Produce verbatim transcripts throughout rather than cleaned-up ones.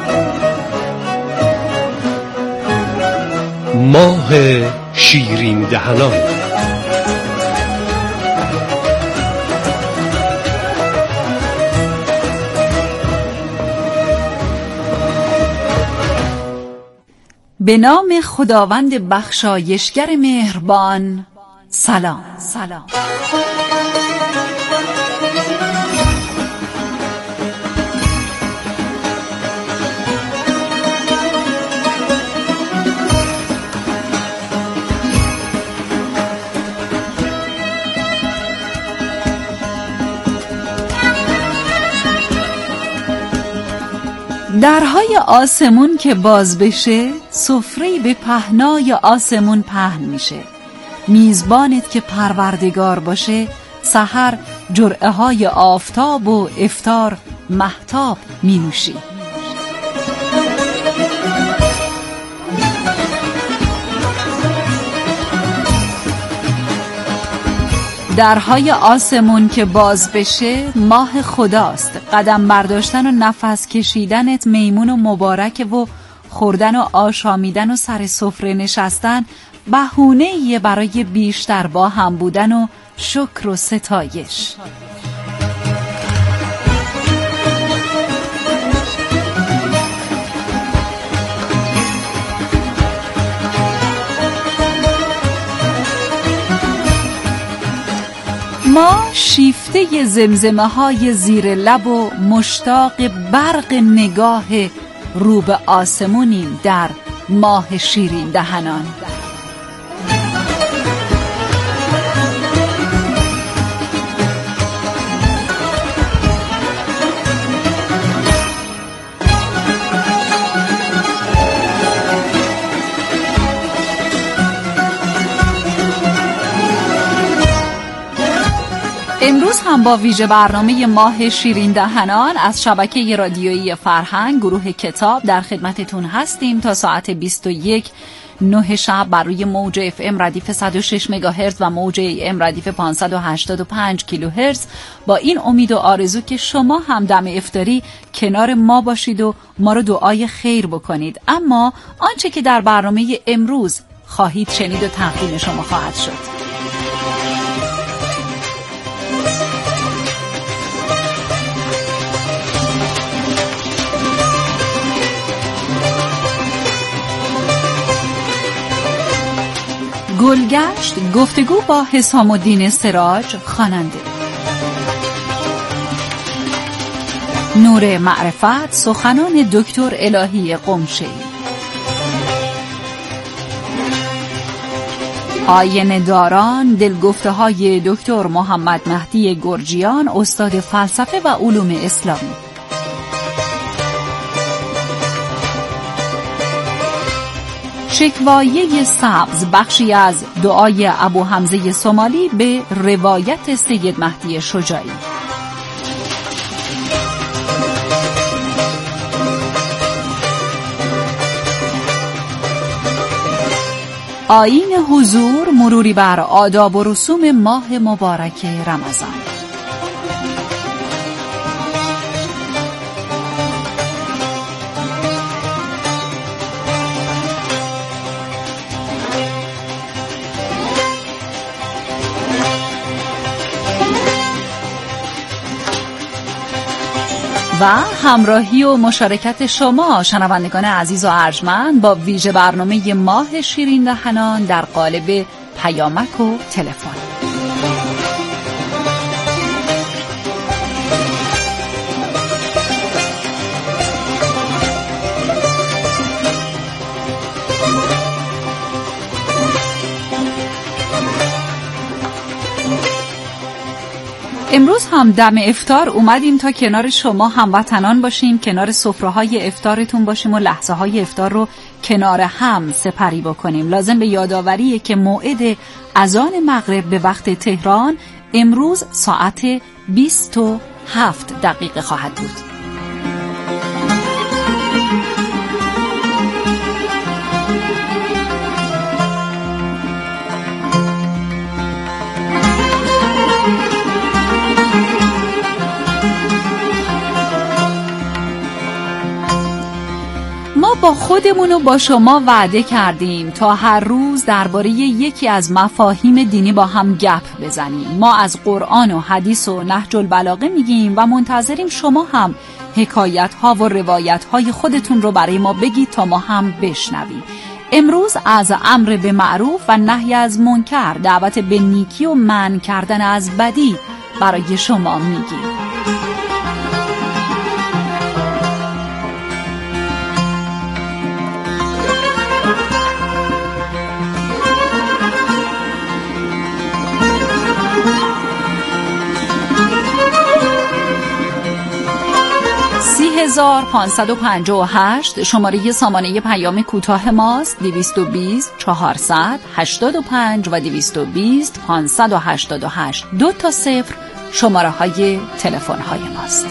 ماه شیرین دهنان. به نام خداوند بخشایشگر مهربان. سلام سلام. درهای آسمون که باز بشه، سفره به پهنای آسمون پهن میشه. میزبانت که پروردگار باشه، سحر جرعه های آفتاب و افطار مهتاب می نوشی. درهای آسمون که باز بشه، ماه خداست. قدم برداشتن و نفس کشیدنت میمون و مبارکه و خوردن و آشامیدن و سر سفره نشستن بهونه‌ایه برای بیشتر با هم بودن و شکر و ستایش. ما شیفته زمزمه های زیر لب و مشتاق برق نگاه رو به آسمونیم در ماه شیرین دهنان. امروز هم با ویژه برنامه ماه شیرین دهنان از شبکه رادیویی فرهنگ گروه کتاب در خدمتتون هستیم تا ساعت بیست و یک نه شب بر روی موج اف ام ردیف صد و شش مگاهرتز و موج ای ام ردیف پانصد و هشتاد و پنج کیلوهرتز، با این امید و آرزو که شما هم دم افطاری کنار ما باشید و ما رو دعای خیر بکنید. اما آنچه که در برنامه امروز خواهید شنید و تقدیم شما خواهد شد. گلگشت، گفتگو با حسام الدین سراج خواننده. نور معرفت، سخنان دکتر الهی قمشه‌ای. آینه داران، دلگفته های دکتر محمد مهدی گرجیان، استاد فلسفه و علوم اسلامی. شکوایه سبز، بخشی از دعای ابو حمزه سومالی به روایت سید مهدی شجاعی. آیین حضور، مروری بر آداب و رسوم ماه مبارک رمضان. و همراهی و مشارکت شما شنوندگان عزیز و ارجمند با ویژه برنامه ماه شیرین دهنان در قالب پیامک و تلفن. امروز هم دم افطار اومدیم تا کنار شما هموطنان باشیم، کنار سفره‌های افطارتون باشیم و لحظه های افطار رو کنار هم سپری بکنیم. لازم به یادآوریه که موعد اذان مغرب به وقت تهران امروز ساعت بیست و هفت دقیقه خواهد بود. ما با خودمون و با شما وعده کردیم تا هر روز درباره یکی از مفاهیم دینی با هم گپ بزنیم. ما از قرآن و حدیث و نهج البلاغه میگیم و منتظریم شما هم حکایت ها و روایت های خودتون رو برای ما بگید تا ما هم بشنویم. امروز از امر به معروف و نهی از منکر، دعوت به نیکی و منع کردن از بدی برای شما میگیم. هزار و پانصد و پنجاه و هشت شماره سامانه پیام کوتاه ماست. دویست و بیست چهارصد هشتاد و پنج و دویست و بیست پانصد و هشتاد و هشت دو تا صفر شماره های تلفن های ماست.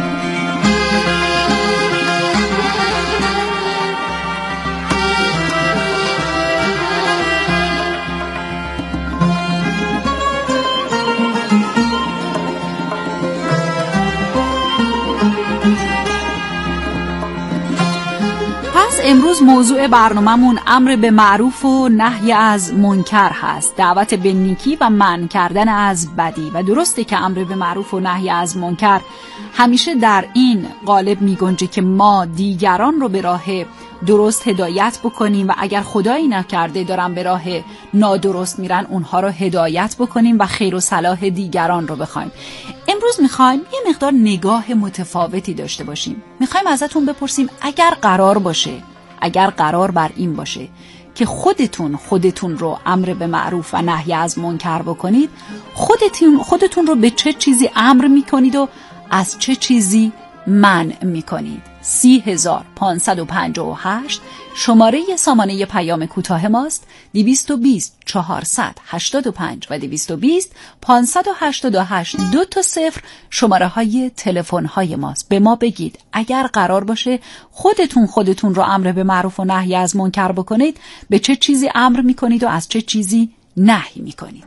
امروز موضوع برنامه‌مون امر به معروف و نهی از منکر هست، دعوت به نیکی و منع کردن از بدی. و درسته که امر به معروف و نهی از منکر همیشه در این قالب میگنجه که ما دیگران رو به راه درست هدایت بکنیم و اگر خدایی نکرده دارن به راه نادرست میرن اونها رو هدایت بکنیم و خیر و صلاح دیگران رو بخوایم. امروز میخوایم یه مقدار نگاه متفاوتی داشته باشیم. میخوایم ازتون بپرسیم اگر قرار باشه اگر قرار بر این باشه که خودتون خودتون رو امر به معروف و نهی از منکر بکنید، خودتون خودتون رو به چه چیزی امر میکنید و از چه چیزی منع میکنید؟ سی هزار پانصد و پنجاه و هشت شماره سامانه پیام کوتاه ماست. دویست و بیست چهارصد هشتاد و پنج و دویست و بیست پانصد و هشتاد و هشت دو تا صفر شماره های تلفن های ماست. به ما بگید اگر قرار باشه خودتون خودتون رو امر به معروف و نهی از منکر بکنید، به چه چیزی امر میکنید و از چه چیزی نهی میکنید؟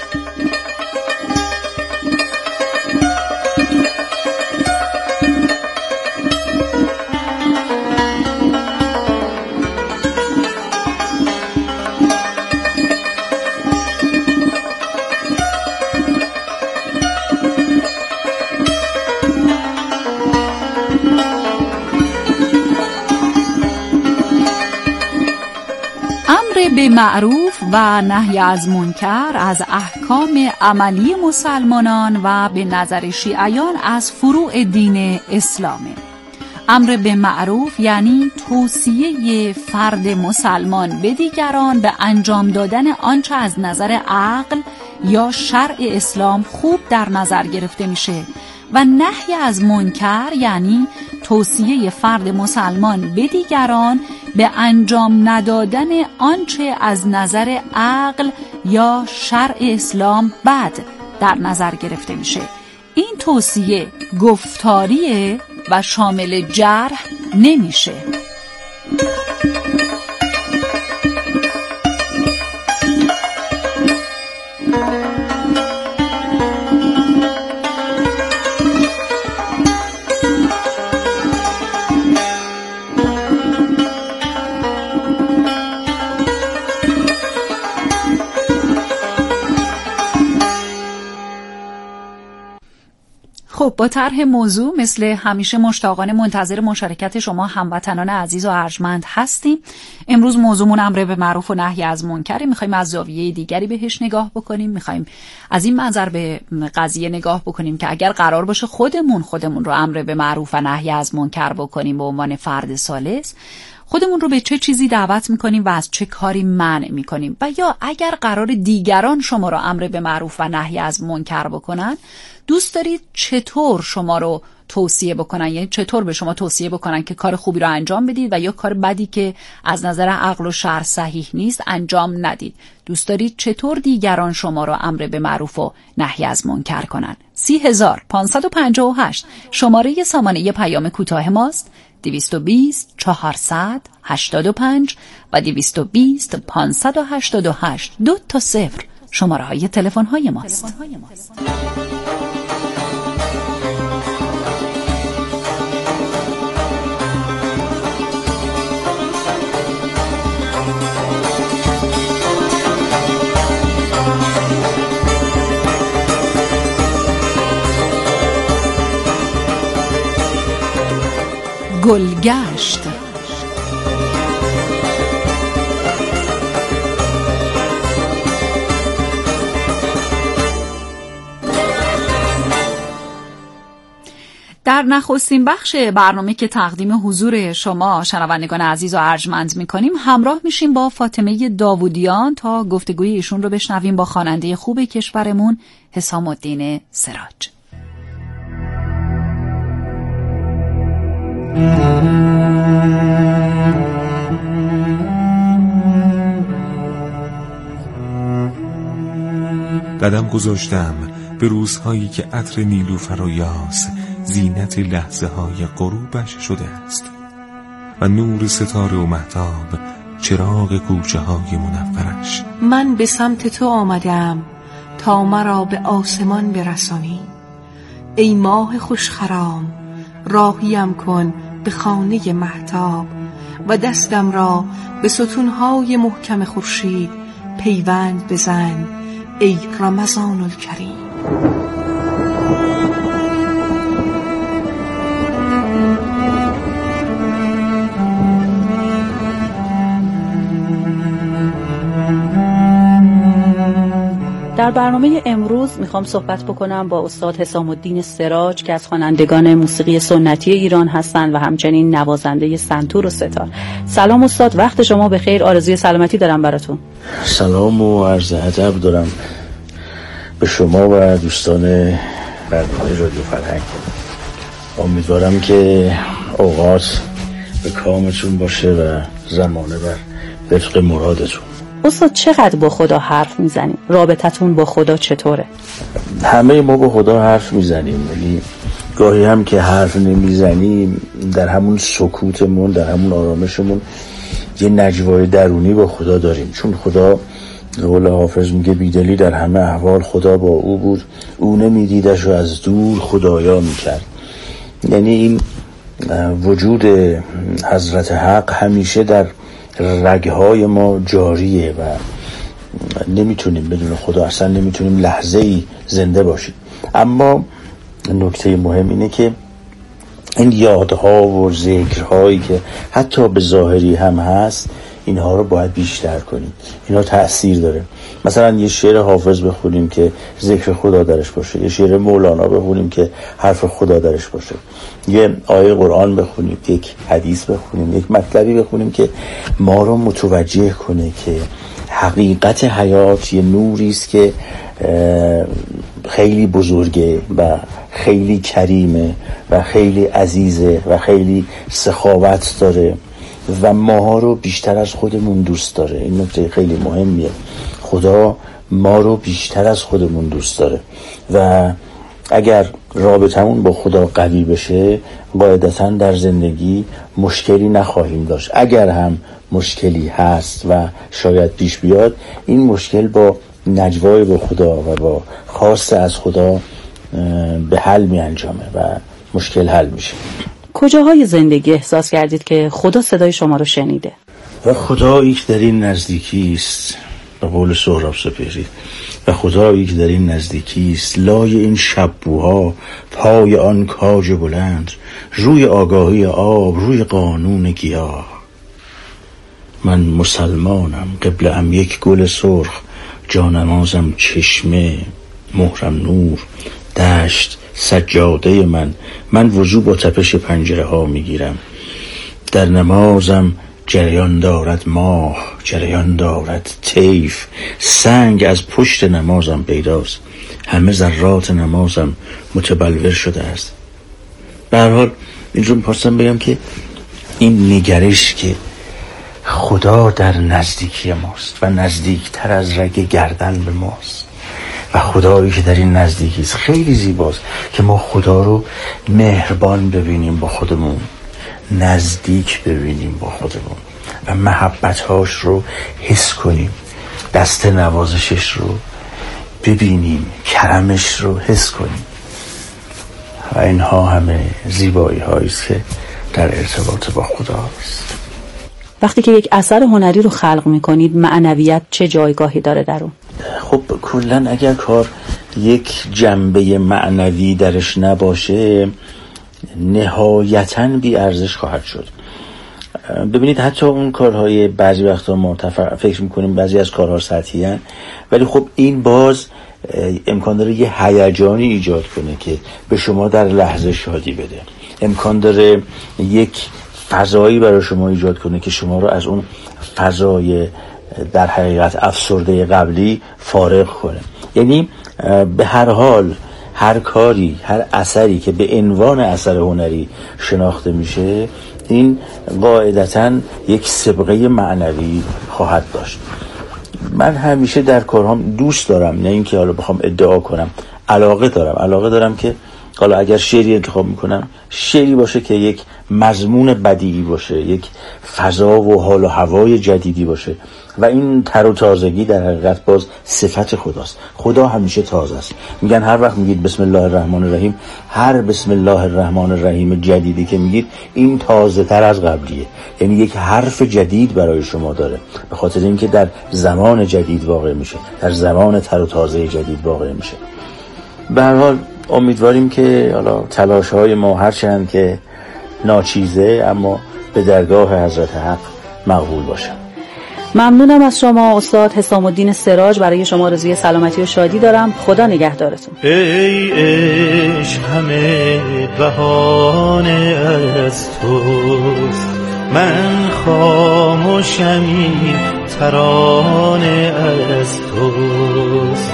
به معروف و نهی از منکر از احکام عملی مسلمانان و به نظر شیعیان از فروع دین اسلامه. امر به معروف یعنی توصیه فرد مسلمان به دیگران به انجام دادن آنچه از نظر عقل یا شرع اسلام خوب در نظر گرفته میشه و نهی از منکر یعنی توصیه فرد مسلمان به دیگران به انجام ندادن آنچه از نظر عقل یا شرع اسلام بد در نظر گرفته میشه. این توصیه گفتاریه و شامل جرح نمیشه. خب با طرح موضوع مثل همیشه مشتاقانه منتظر مشارکت شما هموطنان عزیز و ارجمند هستیم. امروز موضوعمون امر به معروف و نهی از منکر. میخوایم از زاویه دیگری بهش نگاه بکنیم. میخوایم از این منظر به قضیه نگاه بکنیم که اگر قرار باشه خودمون خودمون رو امر به معروف و نهی از منکر بکنیم به عنوان فرد ثالث، خودمون رو به چه چیزی دعوت میکنیم و از چه کاری منع میکنیم؟ و یا اگر قرار دیگران شما رو امر به معروف و نهی از منکر بکنن، دوست دارید چطور شما رو توصیه بکنن؟ یعنی چطور به شما توصیه بکنن که کار خوبی رو انجام بدید و یا کار بدی که از نظر عقل و شرع صحیح نیست انجام ندید؟ دوست دارید چطور دیگران شما رو امر به معروف و نهی از منکر کنن؟ سی هزار پانصد و پنجاه و هشت شماره سامانه پیام کوتاه ماست. دویست و بیست چهارصد هشتاد و پنج و دویست و بیست پانصد و هشتاد و هشت دو تا صفر شماره های تلفن های ماست. گلگشت. در نخستین بخش برنامه که تقدیم حضور شما شنوندگان عزیز و ارجمند می‌کنیم همراه میشیم با فاطمه داوودیان تا گفتگوی ایشون رو بشنویم با خواننده خوب کشورمون حسام الدین سراج. قدم گذاشتم به روزهایی که عطر نیلوفر و یاس زینت لحظه های غروبش شده است و نور ستاره و مهتاب چراغ کوچه های منورش. من به سمت تو آمدم تا مرا به آسمان برسانی، ای ماه خوشخرام راهیم کن به خانه مهتاب و دستم را به ستونهای محکم خورشید پیوند بزن، ای رمضان الکریم. در برنامه امروز میخوام صحبت بکنم با استاد حسام الدین سراج که از خوانندگان موسیقی سنتی ایران هستند و همچنین نوازنده سنتور و ستار. سلام استاد، وقت شما بخیر، آرزوی سلامتی دارم براتون. سلام و عرض ادب دارم به شما و دوستان برنامه رادیو فرهنگ. امیدوارم که اوقات به کامتون باشه و زمانه بر وفق مرادتون. استاد چقدر با خدا حرف میزنیم؟ رابطتون با خدا چطوره؟ همه ما با خدا حرف میزنیم، ولی گاهی هم که حرف نمیزنیم در همون سکوتمون، در همون آرامشمون یه نجوای درونی با خدا داریم، چون خدا قول حافظ میگه بیدلی در همه احوال خدا با او بود، او نمیدیدش و از دور خدایا میکرد. یعنی این وجود حضرت حق همیشه در رگهای ما جاریه و نمیتونیم بدون خدا اصلا نمیتونیم لحظه ای زنده باشیم. اما نکته مهم اینه که این یادها و ذکرهایی که حتی به ظاهری هم هست اینها رو باید بیشتر کنیم، اینا تأثیر داره. مثلا یه شعر حافظ بخونیم که ذکر خدا درش باشه، یه شعر مولانا بخونیم که حرف خدا درش باشه، یه آیه قرآن بخونیم، یک حدیث بخونیم، یک مطلبی بخونیم که ما رو متوجه کنه که حقیقت حیات یه نوری است که خیلی بزرگه و خیلی کریمه و خیلی عزیزه و خیلی سخاوت داره و ماها رو بیشتر از خودمون دوست داره. این نکته خیلی مهمیه. خدا ما رو بیشتر از خودمون دوست داره و اگر رابطمون با خدا قوی بشه قاعدتاً در زندگی مشکلی نخواهیم داشت. اگر هم مشکلی هست و شاید پیش بیاد، این مشکل با نجوای با خدا و با خواست از خدا به حل می انجامه و مشکل حل میشه. کجاهای زندگی احساس کردید که خدا صدای شما رو شنیده؟ و خدایی که در این نزدیکی است، به قول سهراب سپهری، و خدایی که در این نزدیکی است، لای این شبوها پای آن کاج بلند، روی آگاهی آب، روی قانون گیاه. من مسلمانم، قبله‌ام یک گل سرخ، جانمازم چشمه، مهرم نور، دشت سجاده من. من وضو با تپش پنجره ها میگیرم، در نمازم جریان دارد ماه، جریان دارد طیف، سنگ از پشت نمازم پیداست، همه ذرات نمازم متبلور شده است. به هر حال این رو می‌خواستم بگم که این نگرش که خدا در نزدیکی ماست و نزدیکتر از رگ گردن به ماست و خدایی که در این نزدیکی است، خیلی زیباست که ما خدا رو مهربان ببینیم با خودمون، نزدیک ببینیم با خودمون و محبتهاش رو حس کنیم، دست نوازشش رو ببینیم، کرمش رو حس کنیم و اینها همه زیبایی هایی است که در ارتباط با خدا است. وقتی که یک اثر هنری رو خلق میکنید، معنویت چه جایگاهی داره در اون؟ خب کلن اگر کار یک جنبه معنوی درش نباشه نهایتاً بی ارزش خواهد شد. ببینید حتی اون کارهای بعضی وقتا ما تفر... فکر میکنیم بعضی از کارها سطحی هن، ولی خب این باز امکان داره یه هیجانی ایجاد کنه که به شما در لحظه شادی بده، امکان داره یک فضایی برای شما ایجاد کنه که شما رو از اون فضای در حقیقت افسرده قبلی فارغ کنه. یعنی به هر حال هر کاری، هر اثری که به عنوان اثر هنری شناخته میشه، این قاعدتاً یک سابقه معنوی خواهد داشت. من همیشه در کارهام دوست دارم، نه اینکه حالا بخوام ادعا کنم، علاقه دارم علاقه دارم که حالا اگر شعری انتخاب میکنم، شعری باشه که یک مضمون بدیعی باشه، یک فضا و حال و هوای جدیدی باشه و این تر و تازگی در حقیقت باز صفت خداست. خدا همیشه تازه است. میگن هر وقت میگید بسم الله الرحمن الرحیم، هر بسم الله الرحمن الرحیم جدیدی که میگید این تازه تر از قبلیه، یعنی یک حرف جدید برای شما داره، به خاطر اینکه در زمان جدید واقع میشه، در زمان تر و تازه جدید واقع میشه. به هر حال امیدواریم که حالا تلاش‌های ما هرچند که ناچیزه اما به درگاه حضرت حق مقبول باشه. ممنونم از شما استاد حسام الدین سراج. برای شما آرزوی سلامتی و شادی دارم. خدا نگهدارتون. ای عشق همه بهانه از توست، من خاموشم این ترانه از توست.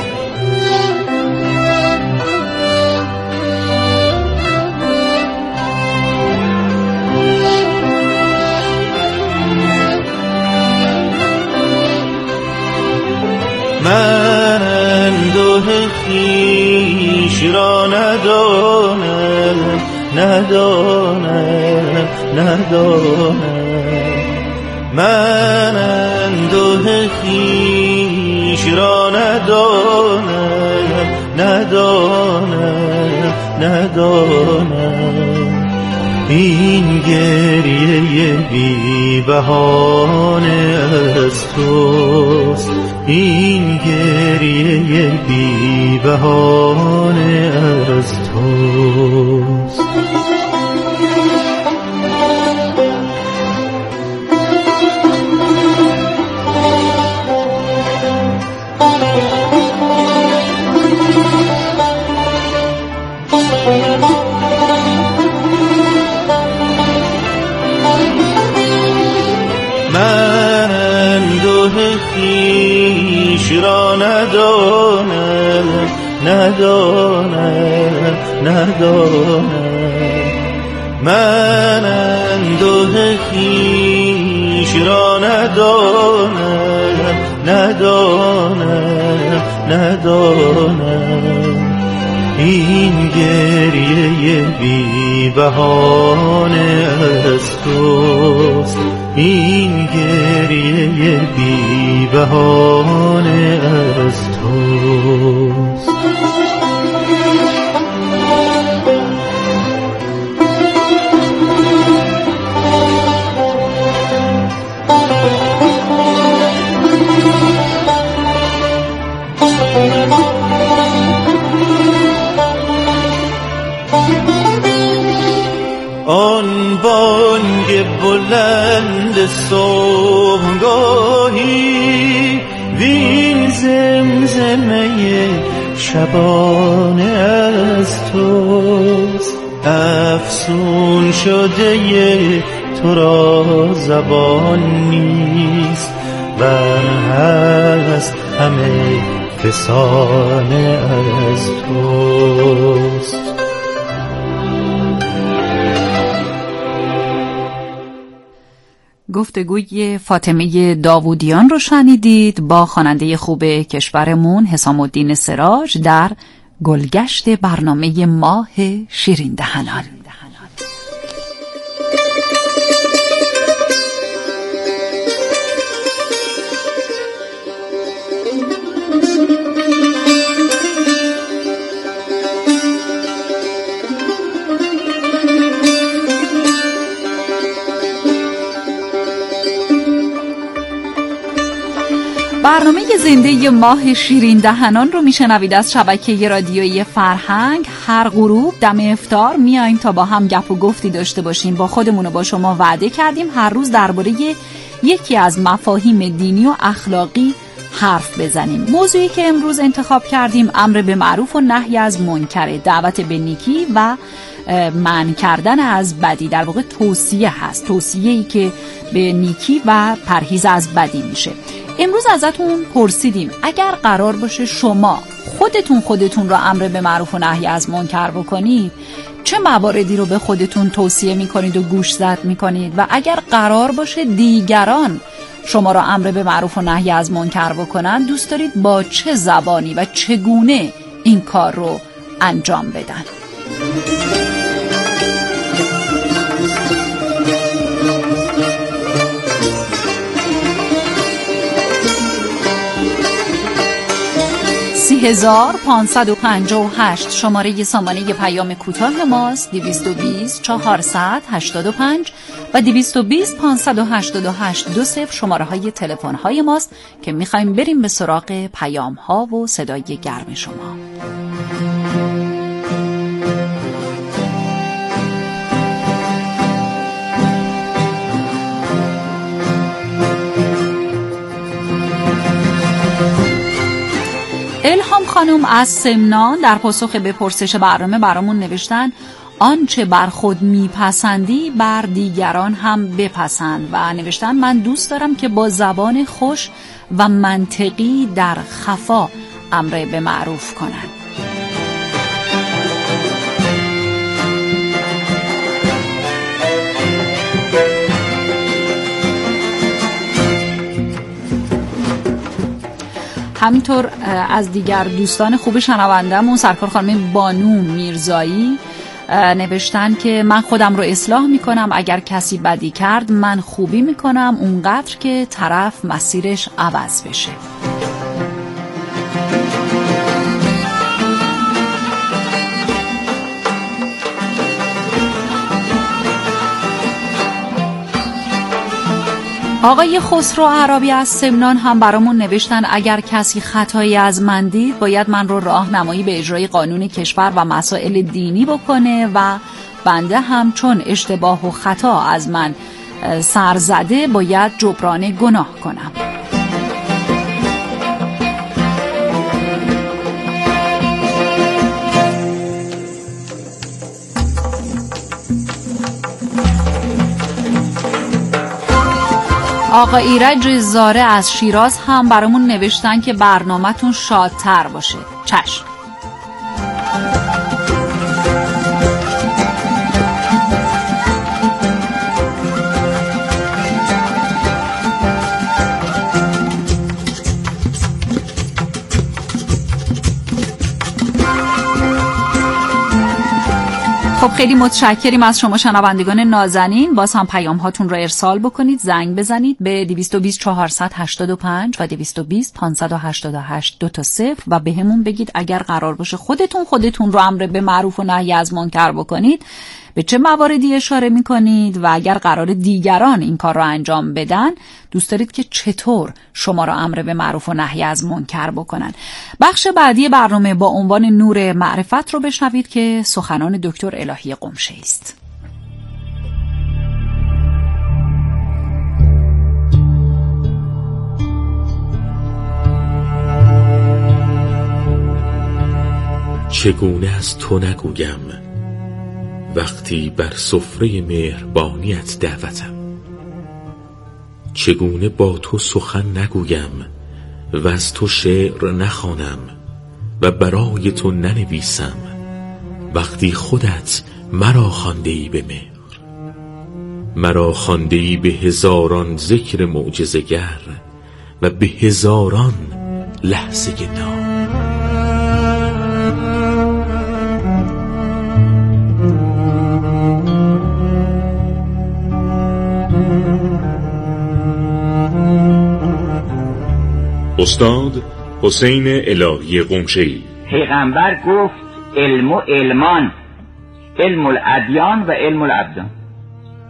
من انده خویش را ندانم ندانم ندانم من انده خویش را ندانم ندانم ندانم این گریه بی بهانه از توست، این گریه بی بهانه از توست. من انده خویش را ندانم ندانم ندانم من انده خویش را ندانم ندانم ندانم این گریه بی بهانه از توست، این گریه بی بهانه از توست. آن بانگ بلند صبحگاهی وین زمزمه شبانه از توست، افسون شده تو را زبان نیست، بر هست همه فسانه از توست. گفتگوی فاطمه داوودیان رو شنیدید با خواننده خوب کشورمون حسام الدین سراج در گلگشت برنامه ماه شیرین دهنان. برنامه زنده ماه شیرین دهنان رو میشنوید از شبکه رادیویی فرهنگ. هر غروب دم افطار میایم تا با هم گپ و گفتی داشته باشیم. با خودمون و با شما وعده کردیم هر روز درباره یکی از مفاهیم دینی و اخلاقی حرف بزنیم. موضوعی که امروز انتخاب کردیم امر به معروف و نهی از منکر، دعوت به نیکی و منع کردن از بدی، در واقع توصیه هست، توصیه‌ای که به نیکی و پرهیز از بدی میشه. امروز ازتون پرسیدیم اگر قرار باشه شما خودتون خودتون رو امر به معروف و نهی از منکر بکنید، چه مواردی رو به خودتون توصیه میکنید و گوشزد میکنید؟ و اگر قرار باشه دیگران شما رو امر به معروف و نهی از منکر بکنن، دوست دارید با چه زبانی و چگونه این کار رو انجام بدن؟ سی هزار پانصد و پنجاه و هشت شماره سامانه پیام کوتاه ماست. دویست و بیست چهارصد هشتاد و پنج و دویست و بیست پانصد و هشتاد و هشت دو صفر شماره های تلفن های ماست که میخوایم بریم به سراغ پیام ها و صدای گرم شما. الهام خانم از سمنان در پاسخ به پرسش برنامه برامون نوشتن آنچه بر خود میپسندی بر دیگران هم بپسند و نوشتن من دوست دارم که با زبان خوش و منطقی در خفا امر به معروف کنند. همینطور از دیگر دوستان خوب شنونده‌مون سرکار خانم بانو میرزایی نوشتن که من خودم رو اصلاح میکنم، اگر کسی بدی کرد من خوبی میکنم اونقدر که طرف مسیرش عوض بشه. آقای خسرو عربی از سمنان هم برامون نوشتن اگر کسی خطایی از من دید باید من رو راهنمایی به اجرای قانون کشور و مسائل دینی بکنه و بنده هم چون اشتباه و خطا از من سر زده باید جبران گناه کنم. آقا ایرج زاره از شیراز هم برامون نوشتن که برنامه‌تون شادتر باشه. چشم. خب خیلی متشکریم از شما شنوندگان نازنین. باز هم پیام هاتون رو ارسال بکنید، زنگ بزنید به دویست و بیست چهارصد هشتاد و پنج و دویست و بیست پانصد و هشتاد و هشت دو تا صفر و به همون بگید اگر قرار باشه خودتون خودتون رو امر به معروف و نهی از منکر بکنید به چه مواردی اشاره میکنید و اگر قرار دیگران این کار رو انجام بدن دوست دارید که چطور شما رو امر به معروف و نهی از منکر بکنن. بخش بعدی برنامه با عنوان نور معرفت رو بشنوید که سخنان دکتر الهی قمشه‌ای است. چگونه از تو نگویم وقتی بر سفره مهربانیت دعوتم، چگونه با تو سخن نگویم و از تو شعر نخوانم و برای تو ننویسم وقتی خودت مرا خوانده‌ای به مهر، مرا خوانده‌ای به هزاران ذکر معجزه‌گر و به هزاران لحظه نام. استاد حسین الهی قمشه‌ای. پیغمبر گفت علم و علمان، علم الادیان و علم الابدان.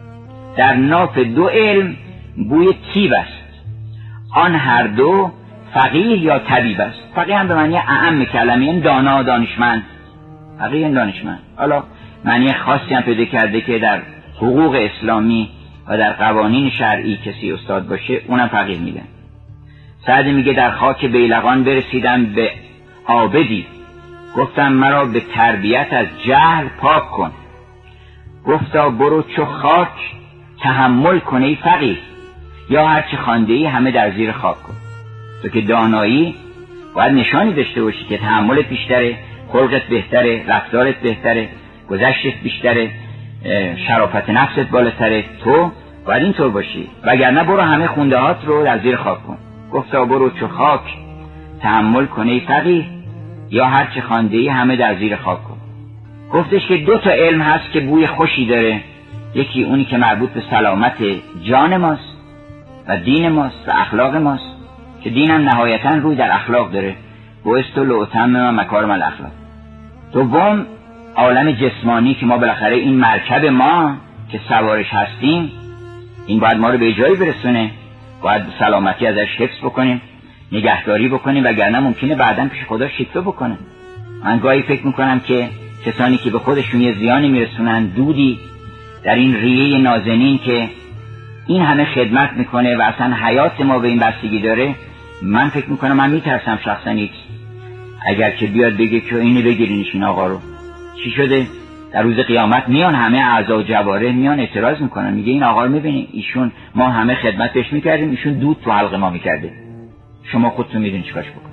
در ناف دو علم بوی طیب است، آن هر دو فقیه یا طبیب است. فقیه هم به معنی اعم کلمه، این دانا، دانشمند. فقیه این دانشمند. حالا معنی خاصی هم پیدا کرده که در حقوق اسلامی و در قوانین شرعی کسی استاد باشه اونم فقیه میگن. سعدی میگه در خاک بیلقان برسیدم به عابدی، گفتم مرا به تربیت از جهل پاک کن. گفتا برو چو خاک تحمل کن ای فقیه، یا هرچه خوانده ای همه در زیر خاک کن. تو که دانایی باید نشانی داشته باشی که تحملت بیشتره، خلقت بهتره، رفتارت بهتره، گذشتت بیشتره، شرافت نفست بالاتره، تو باید اینطور باشی، وگرنه برو همه خونده هات رو در زیر خاک کن. گفتا برو چو خاک تحمل کن ای فقیه، یا هرچه خوانده ای همه در زیر خاک کن. گفتش که دو تا علم هست که بوی خوشی داره، یکی اونی که مربوط به سلامت جان ماست و دین ماست و اخلاق ماست، که دینم نهایتاً روی در اخلاق داره، بایست و لعتم مکارم الاخلاق. دوم عالم جسمانی که ما بالاخره این مرکب ما که سوارش هستیم، این باید ما رو به جایی برسونه، باید سلامتی ازش حفظ بکنیم، نگهداری بکنیم، وگرنه ممکنه بعداً پیش خدا شکوه بکنه. من گاهی فکر میکنم که کسانی که به خودشون یه زیانی میرسونن، دودی در این ریه نازنین که این همه خدمت میکنه و اصلا حیات ما به این بستگی داره، من فکر میکنم، من میترسم شخصا یک اگر که بیاد بگه که اینو بگیرینش این آقا رو، چی شده؟ در روز قیامت میان همه اعضا و جواره میان اعتراض میکنن، میگه این آقا رو میبینی، ایشون ما همه خدمت بهش میکردیم، ایشون دود تو حلق ما میکرده، شما خودتون میدونید چیکارش بکنید.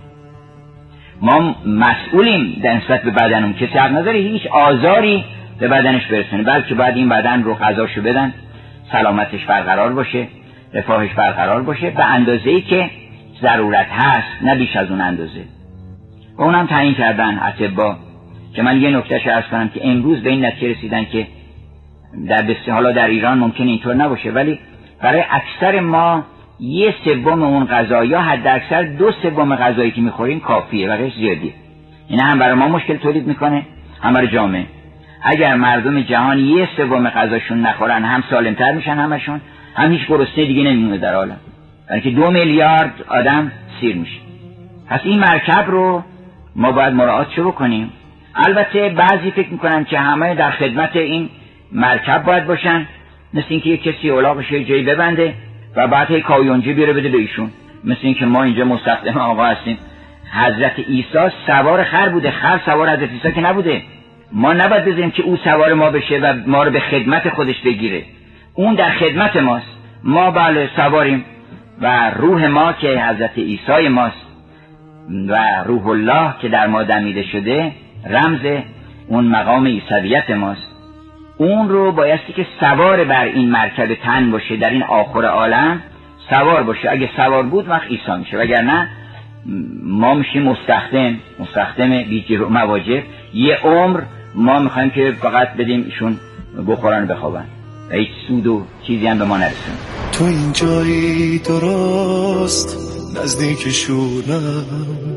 ما مسئولیم در نسبت به بدنمون، کسی حق نداره هیچ آزاری به بدنش برسونه، بلکه باید این بدن رو غذاشو بدن، سلامتش برقرار باشه، رفاهش برقرار باشه به اندازه‌ای که ضرورت هست، نه بیش از اون اندازه. و اونم تعیین کردن اطباء، که من یه نکتهش عرض کنم که امروز به این نتیجه رسیدن که در بسیار حالا در ایران ممکن اینطور نباشه، ولی برای اکثر ما یه سوم اون غذا یا حد اکثر دو سوم غذایی که میخوریم کافیه، بقیه‌اش زیادیه. این هم برای ما مشکل تولید میکنه، هم برای جامعه. اگر مردم جهان یه سوم غذاشون نخورن، هم سالمتر میشن همشون، هم هیچ گرسنه دیگه نمیمونه در عالم، برای که دو میلیارد آدم سیر میشه. پس این مرکب رو ما باید مراعاتش بکنیم. البته بعضی فکر میکنن که همه در خدمت این مرکب باید باشن، مثل اینکه یک کسی الاغش یه جایی ببنده و بعد هی کایونجی بیاره بده به ایشون، مثل اینکه ما اینجا مستخدم آقا هستیم. حضرت عیسی سوار خر بوده، خر سوار حضرت عیسی که نبوده. ما نباید بذاریم که او سوار ما بشه و ما رو به خدمت خودش بگیره. اون در خدمت ماست، ما بله سواریم، و روح ما که حضرت عیسی ماست و روح الله که در ما دمیده شده رمز اون مقام عیسویت ماست. اون رو بایستی که سوار بر این مرکب تن باشه، در این آخر عالم سوار باشه. اگه سوار بود وقت عیسی میشه، وگرنه ما میشیم مستخدم مستخدم بیجر و مواجب. یه عمر ما میخوایم که فقط بدیم ایشون بخورن بخوابن و هیچ سود و چیزی هم به ما نرسونه. تو این جایی درست نزدیکشونم،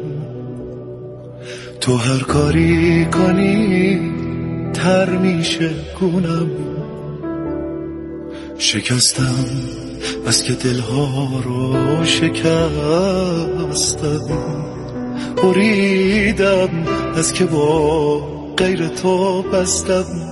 تو هر کاری کنی تر میشه گونم، شکستم بس که دلها رو شکستم، بریدم از که با غیر تو بستم.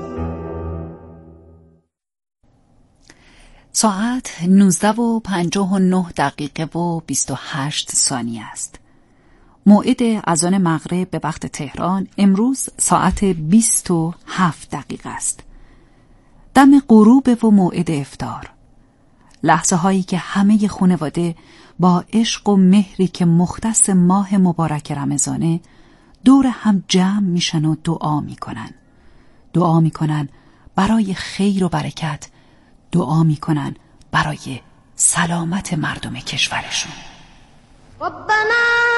ساعت نوزده و پنجاه و نه دقیقه و بیست و هشت ثانیه است. موعد اذان مغرب به وقت تهران امروز ساعت بیست و هفت دقیقه است. دم غروب و موعد افطار، لحظه هایی که همه خانواده با عشق و مهری که مختص ماه مبارک رمضانه دور هم جمع میشن و دعا میکنن. دعا میکنن برای خیر و برکت، دعا میکنن برای سلامت مردم کشورشون. ربنا